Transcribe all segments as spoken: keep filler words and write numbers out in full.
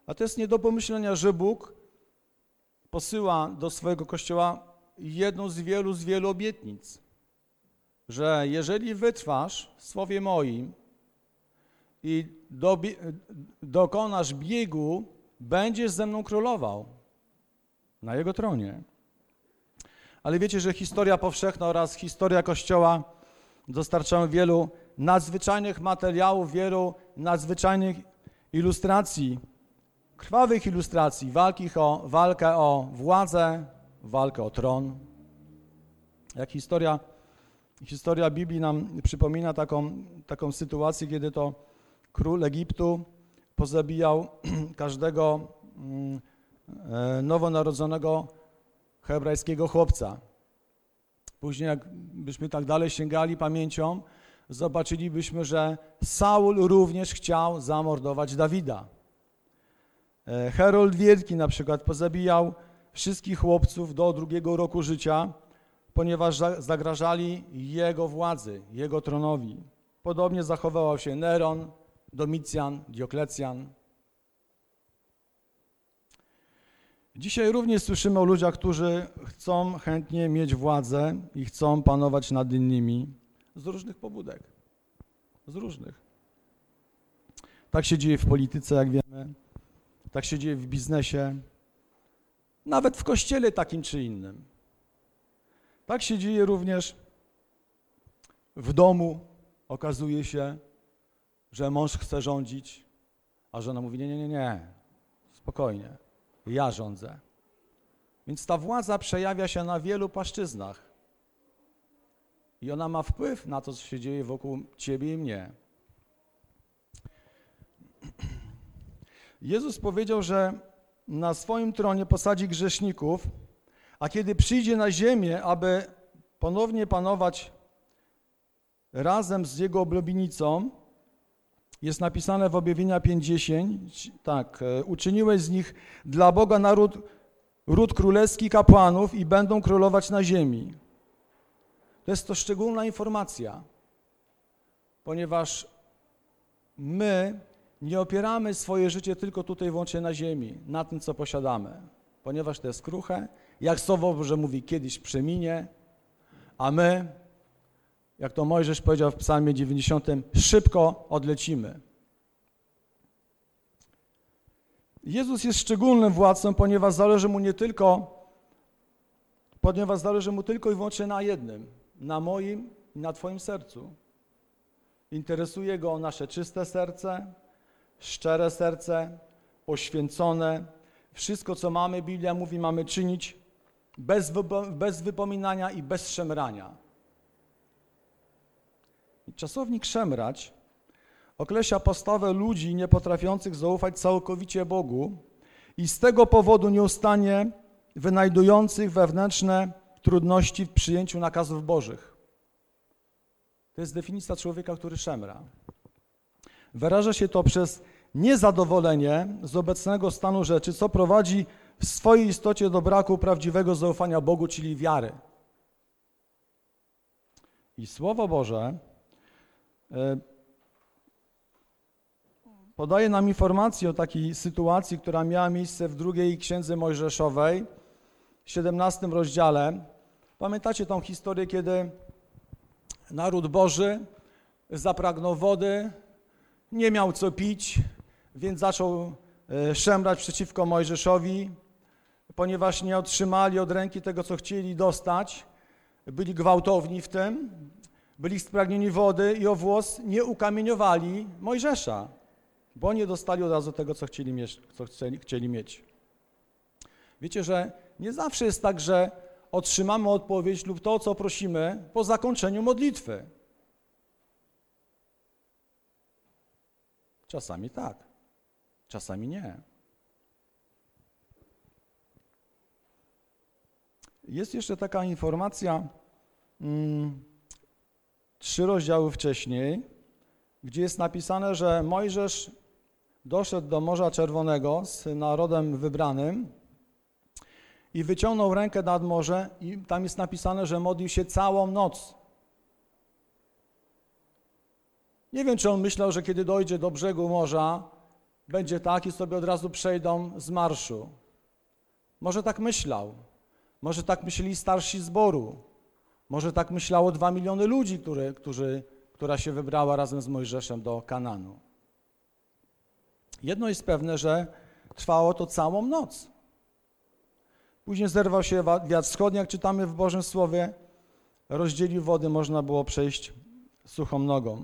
A to jest nie do pomyślenia, że Bóg posyła do swojego Kościoła jedną z wielu, z wielu obietnic, że jeżeli wytrwasz w Słowie moim i dobie, dokonasz biegu, będziesz ze mną królował na Jego tronie. Ale wiecie, że historia powszechna oraz historia Kościoła dostarczają wielu nadzwyczajnych materiałów, wielu nadzwyczajnych ilustracji, krwawych ilustracji, walki o, walkę o władzę, walkę o tron. Jak historia, historia Biblii nam przypomina taką, taką sytuację, kiedy to król Egiptu pozabijał każdego nowonarodzonego hebrajskiego chłopca. Później, jakbyśmy tak dalej sięgali pamięcią, zobaczylibyśmy, że Saul również chciał zamordować Dawida. Herold Wielki na przykład pozabijał wszystkich chłopców do drugiego roku życia, ponieważ zagrażali jego władzy, jego tronowi. Podobnie zachowywał się Neron, Domicjan, Dioklecjan. Dzisiaj również słyszymy o ludziach, którzy chcą chętnie mieć władzę i chcą panować nad innymi z różnych pobudek. Z różnych. Tak się dzieje w polityce, jak wiemy. Tak się dzieje w biznesie. Nawet w kościele takim czy innym. Tak się dzieje również w domu. Okazuje się, że mąż chce rządzić, a żona mówi, nie, nie, nie, nie, spokojnie, ja rządzę. Więc ta władza przejawia się na wielu płaszczyznach i ona ma wpływ na to, co się dzieje wokół ciebie i mnie. Jezus powiedział, że na swoim tronie posadzi grzeszników, a kiedy przyjdzie na ziemię, aby ponownie panować razem z Jego oblubienicą, jest napisane w Objawienia pięć dziesięć, tak, uczyniłeś z nich dla Boga naród, ród królewski kapłanów i będą królować na ziemi. To jest to szczególna informacja, ponieważ my nie opieramy swoje życie tylko tutaj wyłącznie na ziemi, na tym, co posiadamy, ponieważ to jest kruche, jak Słowo Boże mówi, kiedyś przeminie, a my, jak to Mojżesz powiedział w psalmie dziewięćdziesiątym, szybko odlecimy. Jezus jest szczególnym władcą, ponieważ zależy mu nie tylko, ponieważ zależy mu tylko i wyłącznie na jednym, na moim i na twoim sercu. Interesuje go nasze czyste serce, szczere serce, poświęcone. Wszystko, co mamy, Biblia mówi, mamy czynić bez, bez wypominania i bez szemrania. Czasownik szemrać określa postawę ludzi niepotrafiących zaufać całkowicie Bogu i z tego powodu nieustannie wynajdujących wewnętrzne trudności w przyjęciu nakazów Bożych. To jest definicja człowieka, który szemra. Wyraża się to przez niezadowolenie z obecnego stanu rzeczy, co prowadzi w swojej istocie do braku prawdziwego zaufania Bogu, czyli wiary. I Słowo Boże podaje nam informację o takiej sytuacji, która miała miejsce w drugiej Księdze Mojżeszowej, w siedemnastym rozdziale. Pamiętacie tą historię, kiedy naród Boży zapragnął wody, nie miał co pić, więc zaczął szemrać przeciwko Mojżeszowi, ponieważ nie otrzymali od ręki tego, co chcieli dostać. Byli gwałtowni w tym, byli spragnieni wody i o włos nie ukamieniowali Mojżesza, bo nie dostali od razu tego, co chcieli mieć. Co chcieli, chcieli mieć. Wiecie, że nie zawsze jest tak, że otrzymamy odpowiedź lub to, co prosimy po zakończeniu modlitwy. Czasami tak, czasami nie. Jest jeszcze taka informacja, hmm, trzy rozdziały wcześniej, gdzie jest napisane, że Mojżesz doszedł do Morza Czerwonego z narodem wybranym i wyciągnął rękę nad morze i tam jest napisane, że modlił się całą noc. Nie wiem, czy on myślał, że kiedy dojdzie do brzegu morza, będzie tak i sobie od razu przejdą z marszu. Może tak myślał. Może tak myśleli starsi zboru. Może tak myślało dwa miliony ludzi, który, którzy, która się wybrała razem z Mojżeszem do Kananu. Jedno jest pewne, że trwało to całą noc. Później zerwał się wiatr wschodni, jak czytamy w Bożym Słowie, rozdzielił wody, można było przejść suchą nogą.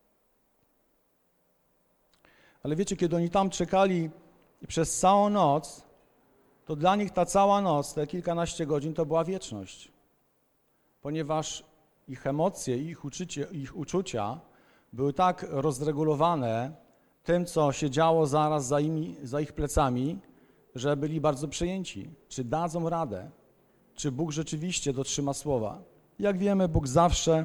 Ale wiecie, kiedy oni tam czekali przez całą noc, to dla nich ta cała noc, te kilkanaście godzin, to była wieczność. Ponieważ ich emocje, ich, uczycie, ich uczucia były tak rozregulowane tym, co się działo zaraz za, imi, za ich plecami, że byli bardzo przejęci. Czy dadzą radę? Czy Bóg rzeczywiście dotrzyma słowa? Jak wiemy, Bóg zawsze,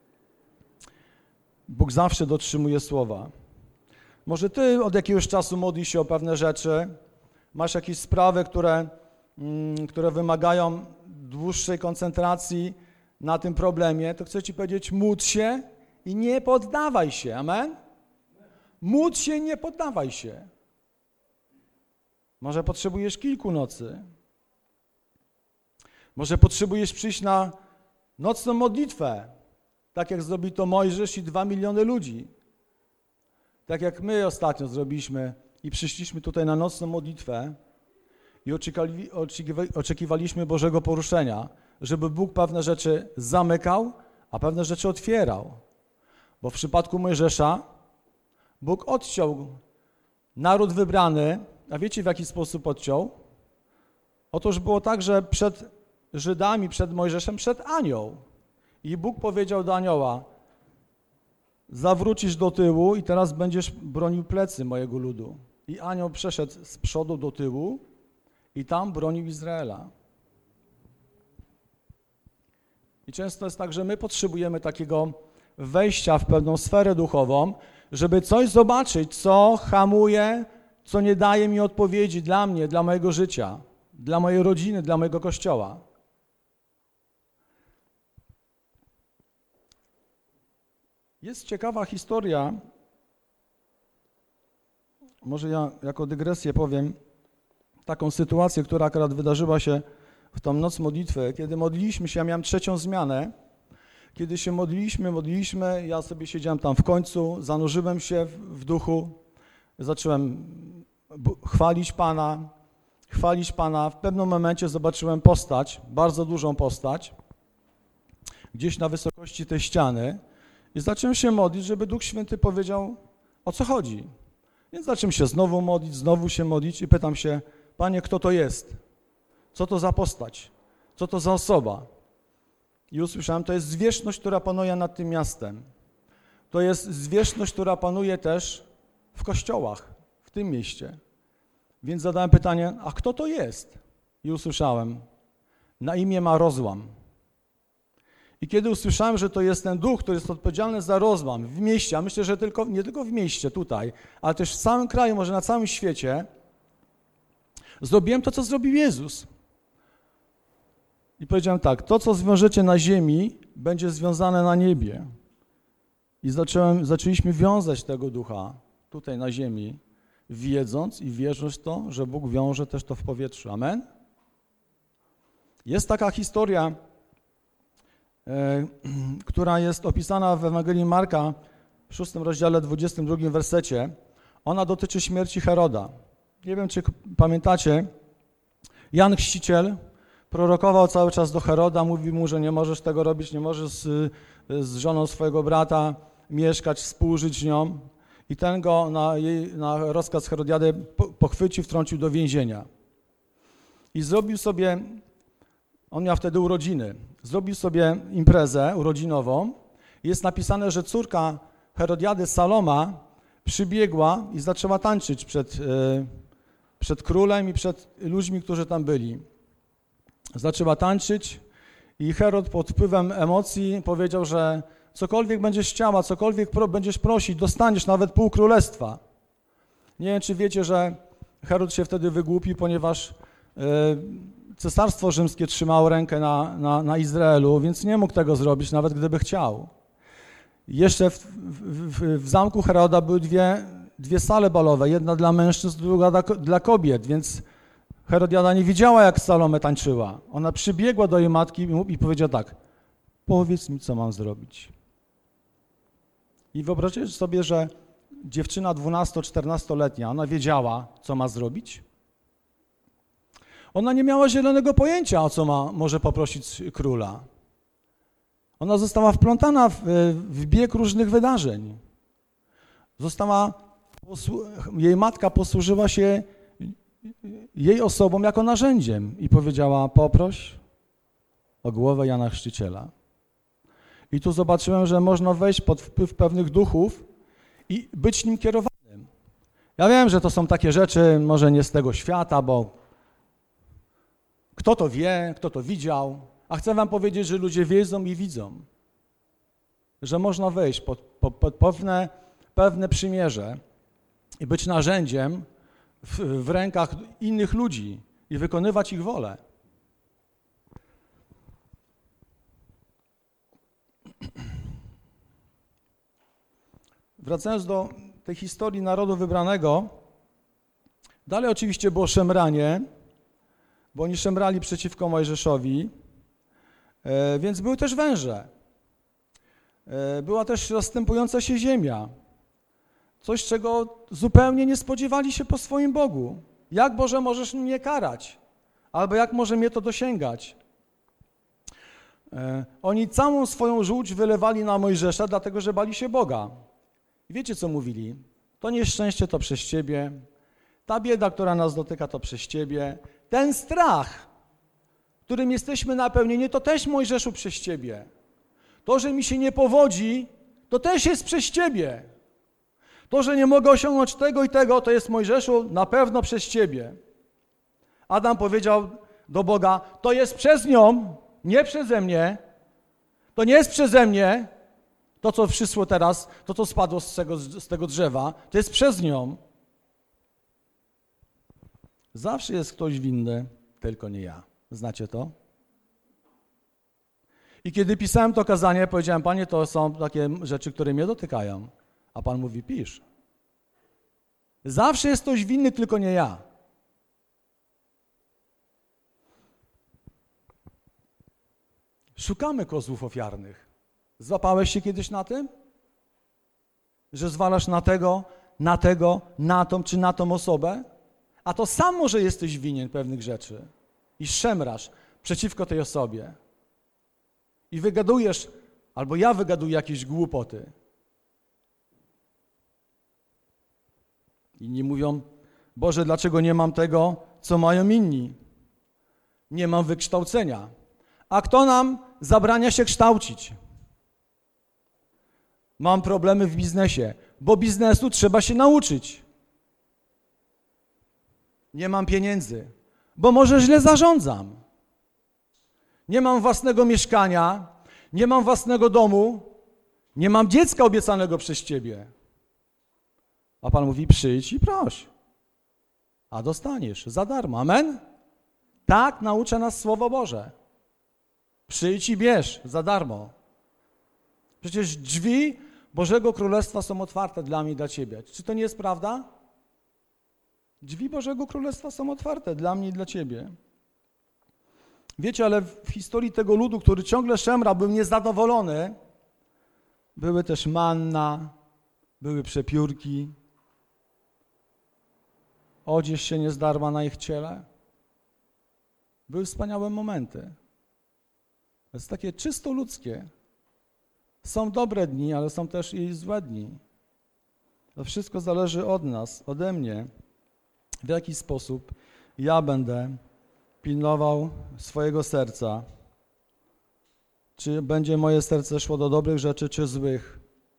Bóg zawsze dotrzymuje słowa. Może ty od jakiegoś czasu modlisz się o pewne rzeczy, masz jakieś sprawy, które, mm, które wymagają dłuższej koncentracji na tym problemie, to chcę ci powiedzieć, módl się i nie poddawaj się. Amen? Módl się i nie poddawaj się. Może potrzebujesz kilku nocy. Może potrzebujesz przyjść na nocną modlitwę, tak jak zrobił to Mojżesz i dwa miliony ludzi. Tak jak my ostatnio zrobiliśmy i przyszliśmy tutaj na nocną modlitwę i oczekiwali, oczekiwali, oczekiwaliśmy Bożego poruszenia, żeby Bóg pewne rzeczy zamykał, a pewne rzeczy otwierał. Bo w przypadku Mojżesza Bóg odciął naród wybrany, a wiecie w jaki sposób odciął? Otóż było tak, że przed Żydami, przed Mojżeszem szedł anioł. I Bóg powiedział do anioła, zawrócisz do tyłu i teraz będziesz bronił plecy mojego ludu. I anioł przeszedł z przodu do tyłu i tam bronił Izraela. I często jest tak, że my potrzebujemy takiego wejścia w pewną sferę duchową, żeby coś zobaczyć, co hamuje, co nie daje mi odpowiedzi dla mnie, dla mojego życia, dla mojej rodziny, dla mojego Kościoła. Jest ciekawa historia, może ja jako dygresję powiem, taką sytuację, która akurat wydarzyła się w tą noc modlitwy, kiedy modliliśmy się, ja miałem trzecią zmianę, kiedy się modliliśmy, modliliśmy, ja sobie siedziałem tam w końcu, zanurzyłem się w, w duchu, zacząłem chwalić Pana, chwalić Pana. W pewnym momencie zobaczyłem postać, bardzo dużą postać, gdzieś na wysokości tej ściany i zacząłem się modlić, żeby Duch Święty powiedział, o co chodzi. Więc zacząłem się znowu modlić, znowu się modlić i pytam się, Panie, kto to jest? Co to za postać? Co to za osoba? I usłyszałem, to jest zwierzchność, która panuje nad tym miastem. To jest zwierzchność, która panuje też w kościołach, w tym mieście. Więc zadałem pytanie, a kto to jest? I usłyszałem, na imię ma rozłam. I kiedy usłyszałem, że to jest ten duch, który jest odpowiedzialny za rozłam w mieście, a myślę, że tylko, nie tylko w mieście tutaj, ale też w całym kraju, może na całym świecie, zrobiłem to, co zrobił Jezus. I powiedziałem tak, to, co zwiążecie na ziemi, będzie związane na niebie. I zacząłem, zaczęliśmy wiązać tego ducha tutaj na ziemi, wiedząc i wierząc w to, że Bóg wiąże też to w powietrzu. Amen? Jest taka historia, e, która jest opisana w Ewangelii Marka w szóstym rozdziale, dwudziestym drugim wersecie. Ona dotyczy śmierci Heroda. Nie wiem, czy pamiętacie, Jan Chrzciciel prorokował cały czas do Heroda, mówił mu, że nie możesz tego robić, nie możesz z, z żoną swojego brata mieszkać, współżyć z nią. I ten go na, jej, na rozkaz Herodiady pochwycił, wtrącił do więzienia. I zrobił sobie, on miał wtedy urodziny, zrobił sobie imprezę urodzinową. Jest napisane, że córka Herodiady, Saloma, przybiegła i zaczęła tańczyć przed, przed królem i przed ludźmi, którzy tam byli. Zaczęła tańczyć i Herod pod wpływem emocji powiedział, że cokolwiek będziesz chciała, cokolwiek pro, będziesz prosić, dostaniesz nawet pół królestwa. Nie wiem, czy wiecie, że Herod się wtedy wygłupił, ponieważ y, cesarstwo rzymskie trzymało rękę na, na, na Izraelu, więc nie mógł tego zrobić, nawet gdyby chciał. Jeszcze w, w, w, w zamku Heroda były dwie dwie sale balowe, jedna dla mężczyzn, druga dla, dla kobiet, więc Herodiada nie wiedziała, jak Salome tańczyła. Ona przybiegła do jej matki i, i powiedziała tak, powiedz mi, co mam zrobić. I wyobraźcie sobie, że dziewczyna dwunasto-czternastoletnia, ona wiedziała, co ma zrobić. Ona nie miała zielonego pojęcia, o co ma, może poprosić króla. Ona została wplątana w, w bieg różnych wydarzeń. Została, jej matka posłużyła się jej osobą jako narzędziem i powiedziała, poproś o głowę Jana Chrzciciela. I tu zobaczyłem, że można wejść pod wpływ pewnych duchów i być nim kierowanym. Ja wiem, że to są takie rzeczy, może nie z tego świata, bo kto to wie, kto to widział, a chcę wam powiedzieć, że ludzie wiedzą i widzą, że można wejść pod, pod, pod pewne, pewne przymierze i być narzędziem w, w rękach innych ludzi i wykonywać ich wolę. Wracając do tej historii narodu wybranego, dalej oczywiście było szemranie, bo oni szemrali przeciwko Mojżeszowi, więc były też węże. Była też rozstępująca się ziemia. Coś, czego zupełnie nie spodziewali się po swoim Bogu. Jak, Boże, możesz mnie karać? Albo jak może mnie to dosięgać? Oni całą swoją żółć wylewali na Mojżesza, dlatego że bali się Boga. I wiecie, co mówili? To nieszczęście to przez Ciebie, ta bieda, która nas dotyka, to przez Ciebie. Ten strach, którym jesteśmy napełnieni, to też, Mojżeszu, przez Ciebie. To, że mi się nie powodzi, to też jest przez Ciebie. To, że nie mogę osiągnąć tego i tego, to jest, Mojżeszu, na pewno przez Ciebie. Adam powiedział do Boga, to jest przez nią, nie przeze mnie, to nie jest przeze mnie, to, co przyszło teraz, to, co spadło z tego, z tego drzewa, to jest przez nią. Zawsze jest ktoś winny, tylko nie ja. Znacie to? I kiedy pisałem to kazanie, powiedziałem, Panie, to są takie rzeczy, które mnie dotykają. A Pan mówi, pisz. Zawsze jest ktoś winny, tylko nie ja. Szukamy kozłów ofiarnych. Złapałeś się kiedyś na tym? Że zwalasz na tego, na tego, na tą czy na tą osobę? A to sam może jesteś winien pewnych rzeczy i szemrasz przeciwko tej osobie. I wygadujesz, albo ja wygaduję jakieś głupoty. Inni mówią, Boże, dlaczego nie mam tego, co mają inni? Nie mam wykształcenia. A kto nam zabrania się kształcić? Mam problemy w biznesie, bo biznesu trzeba się nauczyć. Nie mam pieniędzy, bo może źle zarządzam. Nie mam własnego mieszkania, nie mam własnego domu, nie mam dziecka obiecanego przez Ciebie. A Pan mówi, przyjdź i proś, a dostaniesz za darmo. Amen? Tak naucza nas Słowo Boże. Przyjdź i bierz za darmo. Przecież drzwi Bożego Królestwa są otwarte dla mnie i dla Ciebie. Czy to nie jest prawda? Drzwi Bożego Królestwa są otwarte dla mnie i dla Ciebie. Wiecie, ale w historii tego ludu, który ciągle szemra, był niezadowolony, były też manna, były przepiórki, odzież się nie zdarła na ich ciele. Były wspaniałe momenty. To jest takie czysto ludzkie. Są dobre dni, ale są też i złe dni. To wszystko zależy od nas, ode mnie, w jaki sposób ja będę pilnował swojego serca. Czy będzie moje serce szło do dobrych rzeczy, czy złych.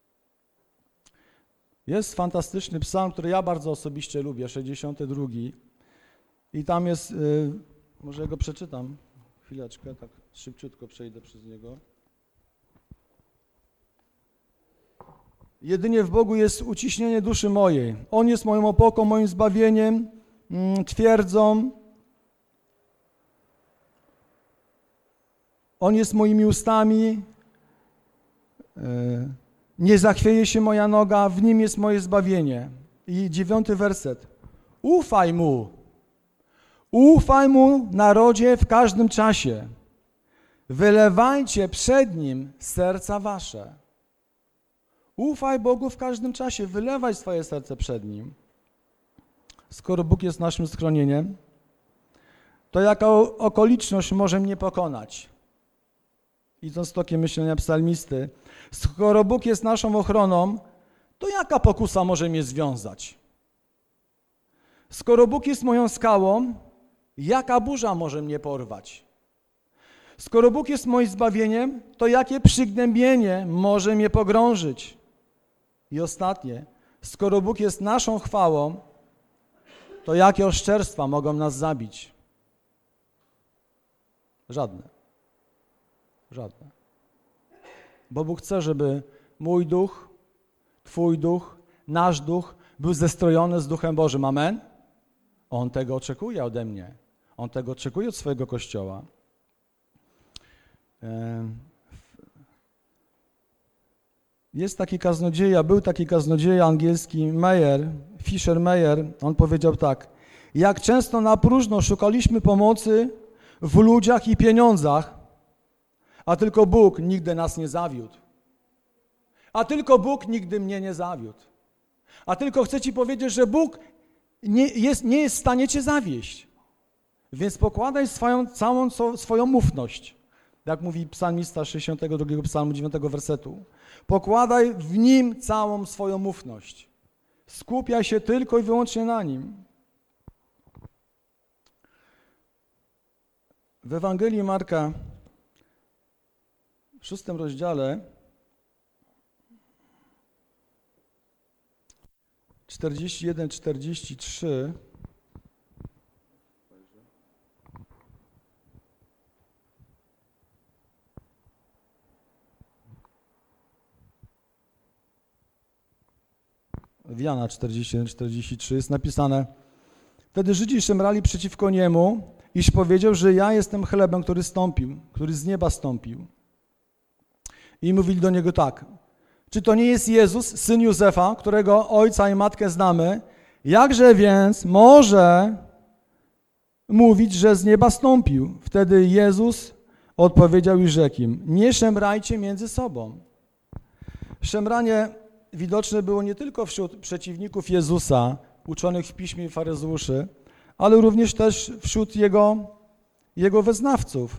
Jest fantastyczny psalm, który ja bardzo osobiście lubię, sześćdziesiąty drugi. I tam jest, yy, może go przeczytam, chwileczkę, tak szybciutko przejdę przez niego. Jedynie w Bogu jest uciśnienie duszy mojej. On jest moją opoką, moim zbawieniem, mm, twierdzą. On jest moimi ustami. Yy, nie zachwieje się moja noga, w Nim jest moje zbawienie. I dziewiąty werset. Ufaj Mu. Ufaj Mu, narodzie, w każdym czasie. Wylewajcie przed Nim serca wasze. Ufaj Bogu w każdym czasie. Wylewaj swoje serce przed Nim. Skoro Bóg jest naszym schronieniem, to jaka okoliczność może mnie pokonać? Idąc tokiem myślenia psalmisty, skoro Bóg jest naszą ochroną, to jaka pokusa może mnie związać? Skoro Bóg jest moją skałą, jaka burza może mnie porwać? Skoro Bóg jest moim zbawieniem, to jakie przygnębienie może mnie pogrążyć? I ostatnie, skoro Bóg jest naszą chwałą, to jakie oszczerstwa mogą nas zabić? Żadne. Żadne. Bo Bóg chce, żeby mój duch, Twój duch, nasz duch był zestrojony z Duchem Bożym. Amen? On tego oczekuje ode mnie. On tego oczekuje od swojego Kościoła. Jest taki kaznodzieja, był taki kaznodzieja angielski Meyer, Fisher Meyer, on powiedział tak: jak często na próżno szukaliśmy pomocy w ludziach i pieniądzach, a tylko Bóg nigdy nas nie zawiódł. A tylko Bóg nigdy mnie nie zawiódł. A tylko chcę Ci powiedzieć, że Bóg nie jest, nie jest w stanie Cię zawieść. Więc pokładaj swoją, całą swoją ufność. Jak mówi psalmista sześćdziesiątego drugiego psalmu dziewiątego wersetu. Pokładaj w Nim całą swoją ufność. Skupiaj się tylko i wyłącznie na Nim. W Ewangelii Marka w szóstym rozdziale czterdzieści jeden czterdzieści trzy w Jana czterdzieści jeden czterdzieści trzy jest napisane: wtedy Żydzi szemrali przeciwko Niemu, iż powiedział, że ja jestem chlebem, który stąpił, który z nieba stąpił. I mówili do Niego tak: czy to nie jest Jezus, syn Józefa, którego ojca i matkę znamy? Jakże więc może mówić, że z nieba stąpił? Wtedy Jezus odpowiedział i rzekł im: nie szemrajcie między sobą. Szemranie widoczne było nie tylko wśród przeciwników Jezusa, uczonych w piśmie i faryzeuszy, ale również też wśród Jego, jego wyznawców.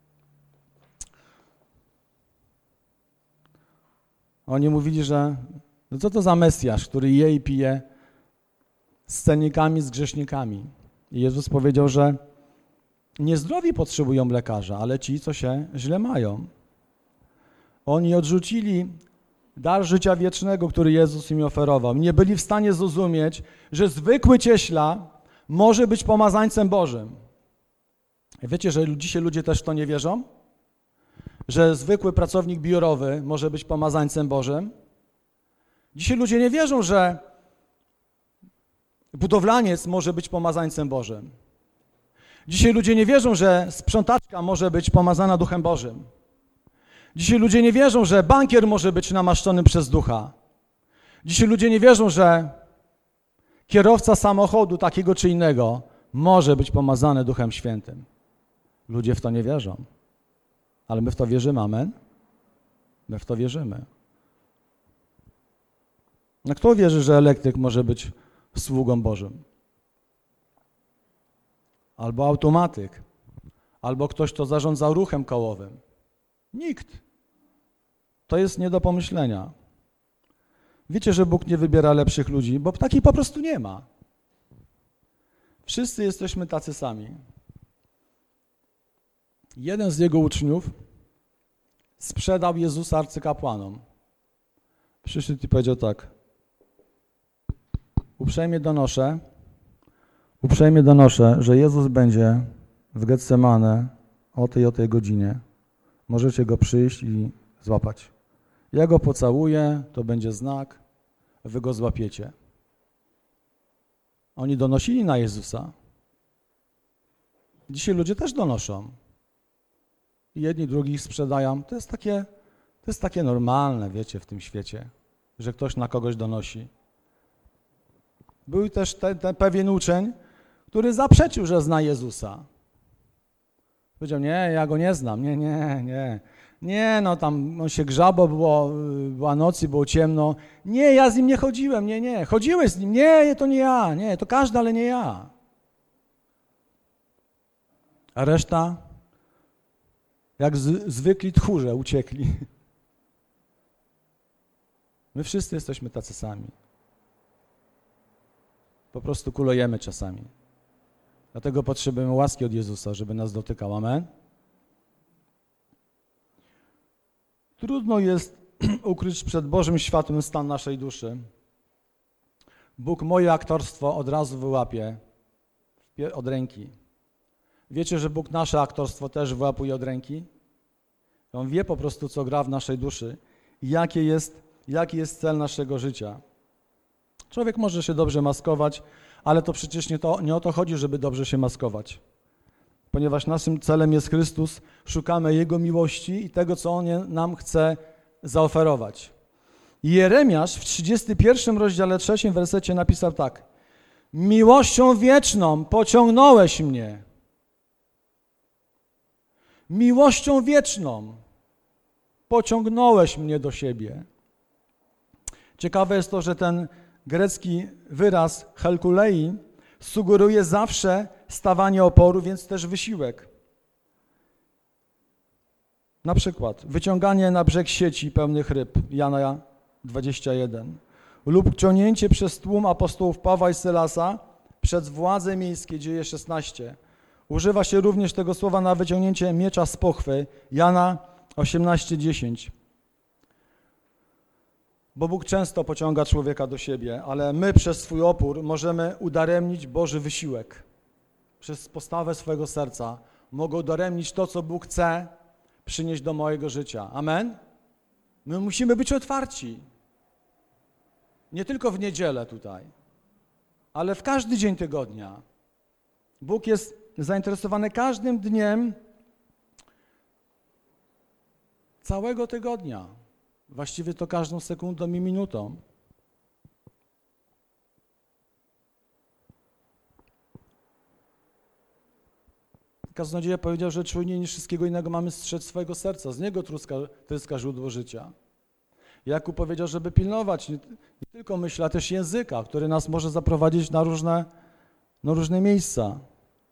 Oni mówili, że no co to za Mesjasz, który je i pije z cennikami, z grzesznikami. I Jezus powiedział, że niezdrowi potrzebują lekarza, ale ci, co się źle mają. Oni odrzucili dar życia wiecznego, który Jezus im oferował. Nie byli w stanie zrozumieć, że zwykły cieśla może być pomazańcem Bożym. Wiecie, że dzisiaj ludzie też w to nie wierzą? Że zwykły pracownik biurowy może być pomazańcem Bożym? Dzisiaj ludzie nie wierzą, że budowlaniec może być pomazańcem Bożym. Dzisiaj ludzie nie wierzą, że sprzątaczka może być pomazana Duchem Bożym. Dzisiaj ludzie nie wierzą, że bankier może być namaszczony przez Ducha. Dzisiaj ludzie nie wierzą, że kierowca samochodu takiego czy innego może być pomazany Duchem Świętym. Ludzie w to nie wierzą. Ale my w to wierzymy, amen? My w to wierzymy. No kto wierzy, że elektryk może być sługą Bożym? Albo automatyk, albo ktoś, kto zarządza ruchem kołowym. Nikt. To jest nie do pomyślenia. Wiecie, że Bóg nie wybiera lepszych ludzi, bo takich po prostu nie ma. Wszyscy jesteśmy tacy sami. Jeden z jego uczniów sprzedał Jezusa arcykapłanom. Przyszedł i powiedział tak: uprzejmie donoszę, uprzejmie donoszę, że Jezus będzie w Getsemane o tej o tej godzinie. Możecie go przyjść i złapać. Ja go pocałuję, to będzie znak, wy go złapiecie. Oni donosili na Jezusa. Dzisiaj ludzie też donoszą. I jedni drugich sprzedają. To jest takie, to jest takie normalne, wiecie, w tym świecie, że ktoś na kogoś donosi. Był też ten, ten pewien uczeń, który zaprzeczył, że zna Jezusa. Powiedział, nie, ja go nie znam, nie, nie, nie. Nie, no tam on się grzabo, było, była noc i było ciemno. Nie, ja z nim nie chodziłem, nie, nie. Chodziłeś z nim, nie, to nie ja, nie, to każdy, ale nie ja. A reszta, jak z, zwykli tchórze, uciekli. My wszyscy jesteśmy tacy sami. Po prostu kulejemy czasami. Dlatego potrzebujemy łaski od Jezusa, żeby nas dotykał. Amen? Trudno jest ukryć przed Bożym światłem stan naszej duszy. Bóg moje aktorstwo od razu wyłapie od ręki. Wiecie, że Bóg nasze aktorstwo też wyłapuje od ręki? On wie po prostu, co gra w naszej duszy i jakie jest, jaki jest cel naszego życia. Człowiek może się dobrze maskować, ale to przecież nie, to, nie o to chodzi, żeby dobrze się maskować. Ponieważ naszym celem jest Chrystus, szukamy Jego miłości i tego, co On nam chce zaoferować. Jeremiasz w trzydziestym pierwszym rozdziale trzecim wersecie napisał tak. Miłością wieczną pociągnąłeś mnie. Miłością wieczną pociągnąłeś mnie do siebie. Ciekawe jest to, że ten grecki wyraz helkulei sugeruje zawsze stawanie oporu, więc też wysiłek. Na przykład wyciąganie na brzeg sieci pełnych ryb, Jana dwadzieścia jeden, lub ciągnięcie przez tłum apostołów Pawła i Sylasa przed władze miejskie, Dzieje szesnaście. Używa się również tego słowa na wyciągnięcie miecza z pochwy, Jana osiemnaście dziesięć. Bo Bóg często pociąga człowieka do siebie, ale my przez swój opór możemy udaremnić Boży wysiłek. Przez postawę swojego serca mogę udaremnić to, co Bóg chce przynieść do mojego życia. Amen? My musimy być otwarci. Nie tylko w niedzielę tutaj, ale w każdy dzień tygodnia. Bóg jest zainteresowany każdym dniem całego tygodnia. Właściwie to każdą sekundą i minutą. Kaznodzieja powiedział, że czujniej niż wszystkiego innego mamy strzec swojego serca. Z niego tryska, tryska źródło życia. Jakub powiedział, żeby pilnować nie, nie tylko myśli, ale też języka, który nas może zaprowadzić na różne, na różne miejsca.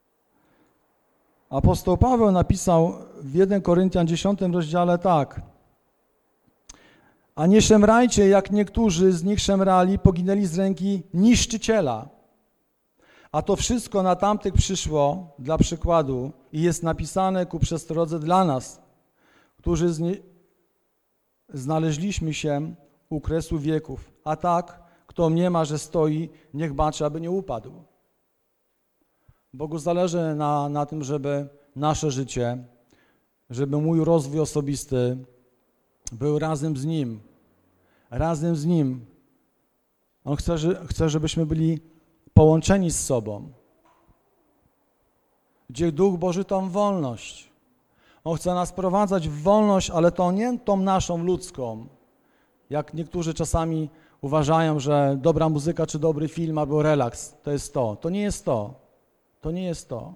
Apostoł Paweł napisał w pierwszym Koryntian dziesiątym rozdziale tak. A nie szemrajcie, jak niektórzy z nich szemrali, poginęli z ręki niszczyciela. A to wszystko na tamtych przyszło dla przykładu i jest napisane ku przestrodze dla nas, którzy znie... znaleźliśmy się u kresu wieków. A tak, kto mniema, że stoi, niech baczy, aby nie upadł. Bogu zależy na, na tym, żeby nasze życie, żeby mój rozwój osobisty był razem z Nim. Razem z Nim. On chce, że, chce, żebyśmy byli połączeni z sobą. Gdzie Duch Boży tą wolność. On chce nas prowadzać w wolność, ale to nie tą naszą ludzką. Jak niektórzy czasami uważają, że dobra muzyka, czy dobry film, albo relaks, to jest to. To nie jest to. To nie jest to.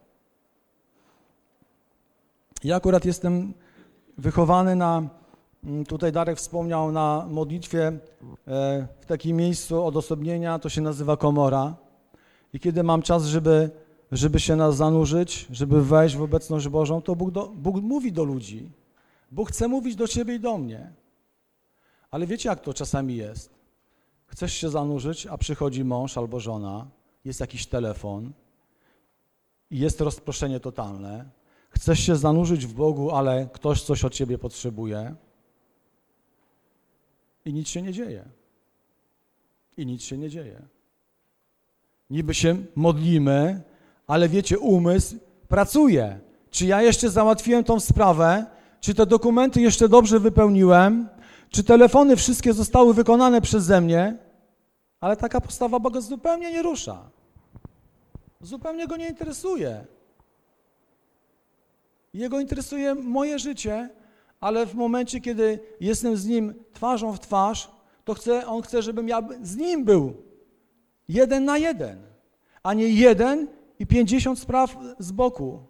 Ja akurat jestem wychowany na, tutaj Darek wspomniał, na modlitwie w takim miejscu odosobnienia, to się nazywa komora. I kiedy mam czas, żeby, żeby się nas zanurzyć, żeby wejść w obecność Bożą, to Bóg, do, Bóg mówi do ludzi. Bóg chce mówić do ciebie i do mnie. Ale wiecie, jak to czasami jest? Chcesz się zanurzyć, a przychodzi mąż albo żona, jest jakiś telefon i jest rozproszenie totalne. Chcesz się zanurzyć w Bogu, ale ktoś coś od ciebie potrzebuje i nic się nie dzieje. I nic się nie dzieje. Niby się modlimy, ale wiecie, umysł pracuje. Czy ja jeszcze załatwiłem tą sprawę? Czy te dokumenty jeszcze dobrze wypełniłem? Czy telefony wszystkie zostały wykonane przeze mnie? Ale taka postawa Boga zupełnie nie rusza. Zupełnie go nie interesuje. Jego interesuje moje życie, ale w momencie, kiedy jestem z Nim twarzą w twarz, to chce, On chce, żebym ja z Nim był jeden na jeden, a nie jeden i pięćdziesiąt spraw z boku.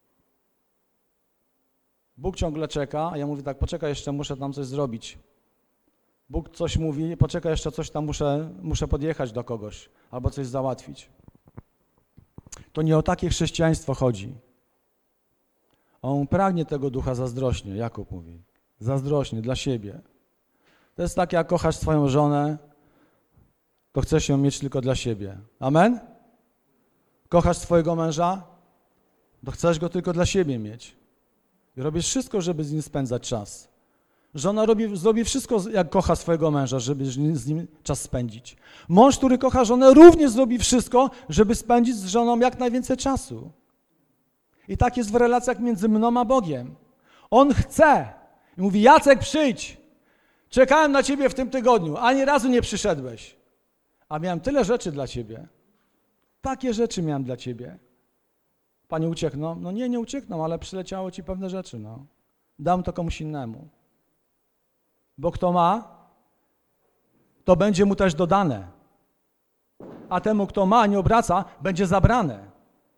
Bóg ciągle czeka, a ja mówię tak, poczekaj jeszcze, muszę tam coś zrobić. Bóg coś mówi, poczekaj jeszcze, coś tam muszę, muszę podjechać do kogoś albo coś załatwić. To nie o takie chrześcijaństwo chodzi. On pragnie tego ducha zazdrośnie, Jakub mówi. Zazdrośnie dla siebie. To jest tak, jak kochasz swoją żonę, to chcesz ją mieć tylko dla siebie. Amen? Kochasz swojego męża, to chcesz go tylko dla siebie mieć. I robisz wszystko, żeby z nim spędzać czas. Żona robi, zrobi wszystko, jak kocha swojego męża, żeby z nim czas spędzić. Mąż, który kocha żonę, również zrobi wszystko, żeby spędzić z żoną jak najwięcej czasu. I tak jest w relacjach między mną a Bogiem. On chce. I mówi, Jacek, przyjdź. Czekałem na ciebie w tym tygodniu, ani razu nie przyszedłeś. A miałem tyle rzeczy dla ciebie. Takie rzeczy miałem dla ciebie. Panie, uciekną? No nie, nie uciekną, ale przyleciało ci pewne rzeczy. No. Dam to komuś innemu. Bo kto ma, to będzie mu też dodane. A temu, kto ma, nie obraca, będzie zabrane.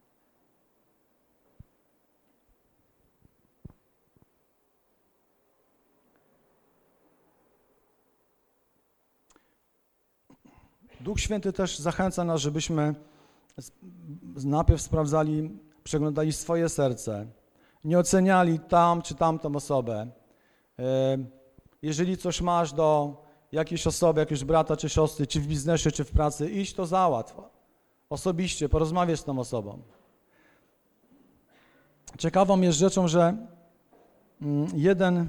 Duch Święty też zachęca nas, żebyśmy najpierw sprawdzali, przeglądali swoje serce, nie oceniali tam czy tamtą osobę. Jeżeli coś masz do jakiejś osoby, jakiegoś brata czy siostry, czy w biznesie, czy w pracy, idź to załatw. Osobiście porozmawiaj z tą osobą. Ciekawą jest rzeczą, że jeden...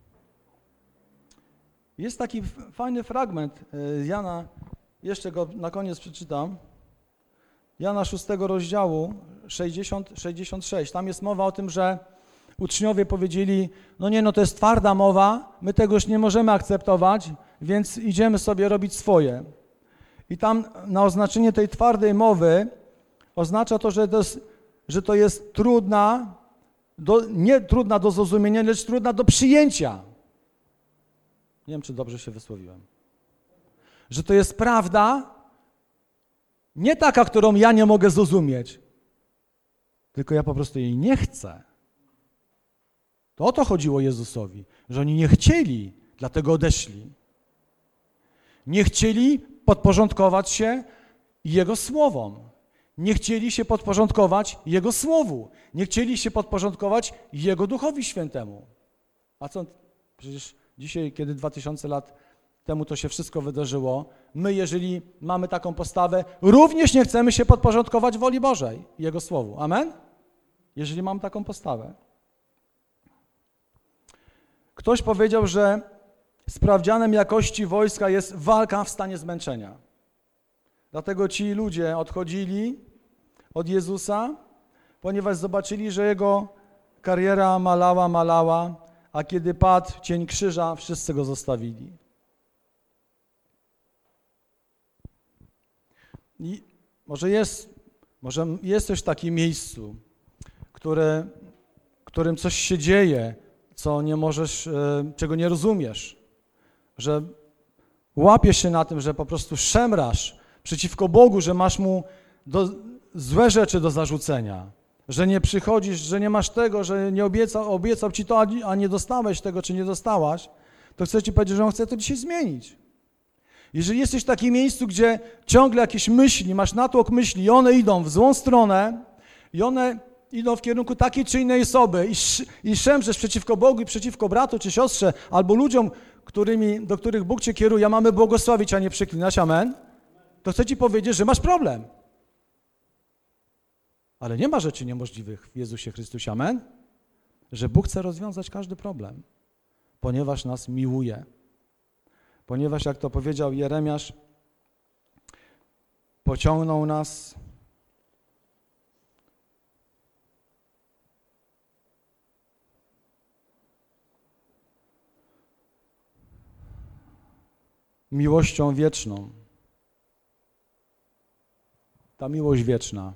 Jest taki fajny fragment z Jana, jeszcze go na koniec przeczytam. Jana szóstego rozdziału, sześćdziesiąt, sześćdziesiąt sześć. Tam jest mowa o tym, że uczniowie powiedzieli, no nie, no to jest twarda mowa, my tego już nie możemy akceptować, więc idziemy sobie robić swoje. I tam na oznaczenie tej twardej mowy oznacza to, że to jest, że to jest trudna, do, nie trudna do zrozumienia, lecz trudna do przyjęcia. Nie wiem, czy dobrze się wysłowiłem. Że to jest prawda, nie taka, którą ja nie mogę zrozumieć, tylko ja po prostu jej nie chcę. To o to chodziło Jezusowi, że oni nie chcieli, dlatego odeszli. Nie chcieli podporządkować się Jego słowom. Nie chcieli się podporządkować Jego słowu. Nie chcieli się podporządkować Jego Duchowi Świętemu. A co? Przecież dzisiaj, kiedy dwa tysiące lat temu to się wszystko wydarzyło, my, jeżeli mamy taką postawę, również nie chcemy się podporządkować woli Bożej i Jego słowu. Amen? Jeżeli mam taką postawę. Ktoś powiedział, że sprawdzianem jakości wojska jest walka w stanie zmęczenia. Dlatego ci ludzie odchodzili od Jezusa, ponieważ zobaczyli, że Jego kariera malała, malała, a kiedy padł cień krzyża, wszyscy Go zostawili. I może jest, może jesteś w takim miejscu, które, w którym coś się dzieje, co nie możesz, czego nie rozumiesz, że łapiesz się na tym, że po prostu szemrasz przeciwko Bogu, że masz Mu do, złe rzeczy do zarzucenia, że nie przychodzisz, że nie masz tego, że nie obiecał, obiecał Ci to, a nie dostałeś tego, czy nie dostałaś, to chcę Ci powiedzieć, że On chce to dzisiaj zmienić. Jeżeli jesteś w takim miejscu, gdzie ciągle jakieś myśli, masz natłok myśli i one idą w złą stronę i one idą w kierunku takiej czy innej osoby i, sz, i szemrzesz przeciwko Bogu i przeciwko bratu czy siostrze albo ludziom, którymi, do których Bóg Cię kieruje, a mamy błogosławić, a nie przeklinać, amen, to chcę Ci powiedzieć, że masz problem. Ale nie ma rzeczy niemożliwych w Jezusie Chrystusie, amen, że Bóg chce rozwiązać każdy problem, ponieważ nas miłuje. Ponieważ, jak to powiedział Jeremiasz, pociągnął nas miłością wieczną. Ta miłość wieczna.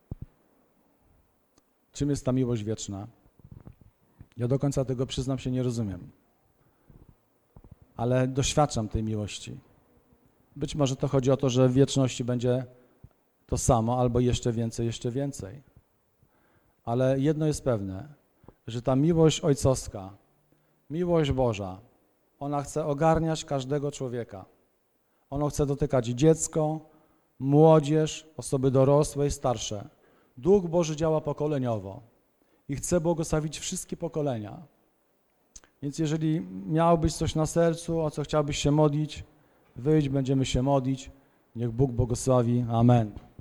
Czym jest ta miłość wieczna? Ja do końca tego, przyznam się, nie rozumiem. Ale doświadczam tej miłości. Być może to chodzi o to, że w wieczności będzie to samo, albo jeszcze więcej, jeszcze więcej. Ale jedno jest pewne, że ta miłość ojcowska, miłość Boża, ona chce ogarniać każdego człowieka. Ona chce dotykać dziecko, młodzież, osoby dorosłe i starsze. Duch Boży działa pokoleniowo i chce błogosławić wszystkie pokolenia. Więc jeżeli miałbyś coś na sercu, o co chciałbyś się modlić, wyjdź, będziemy się modlić. Niech Bóg błogosławi. Amen.